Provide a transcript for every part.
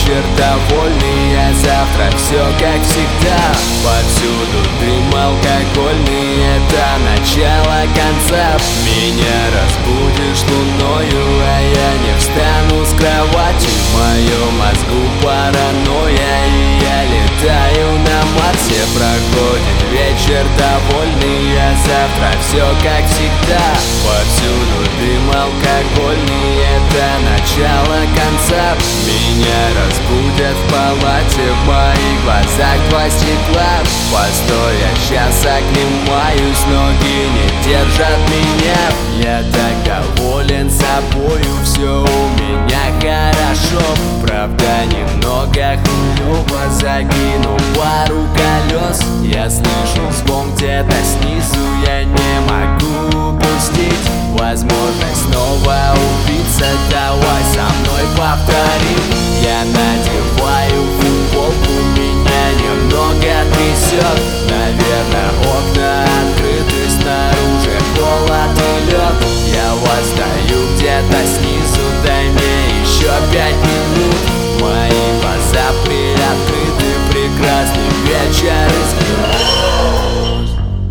вечер довольный, а завтра все как всегда. Повсюду дым алкогольный, это начало конца. Меня разбудишь луною, а я не встану с кровати. В моем мозгу паранойя, и я летаю на Марсе. Проходит вечер довольный, а завтра все как всегда. Повсюду дым алкогольный, это начало конца. Меня разбудят в палате, в моих глазах два стекла. Постой, я сейчас оклемаюсь, ноги не держат меня. Я так доволен собою, все у меня хорошо. Правда, немного хуёво, закину пару колес. Я слышу звон где-то снизу, я не могу упустить возможность снова убиться. Давай со мной повторим. Я надеваю футболку, меня немного трясет. Наверное, окна открыты, снаружи холод и лед. Я восстаю где-то снизу, дай мне еще 5 минут. Мои глаза приоткрыты, прекрасный вечер из грез.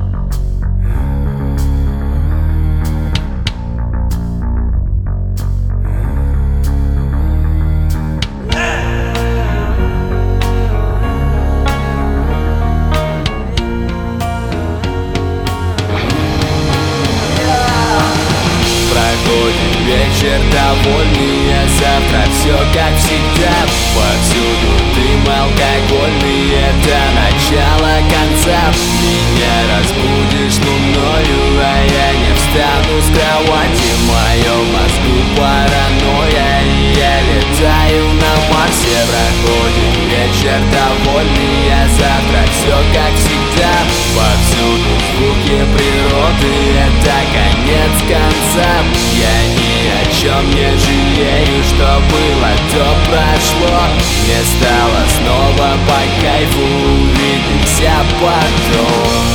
Проходит вечер довольный, а завтра все как всегда. Повсюду дым алкогольный, это начало конца. Меня разбудишь луною, а я не встану с кровати. В моем мозгу паранойя, и я летаю на Марсе. Проходит вечер довольный, а завтра все как всегда. Повсюду звуки природы, это конец конца. Я ни о чем не жалею, что было, то прошло. Мне стало снова по кайфу, увидимся потом.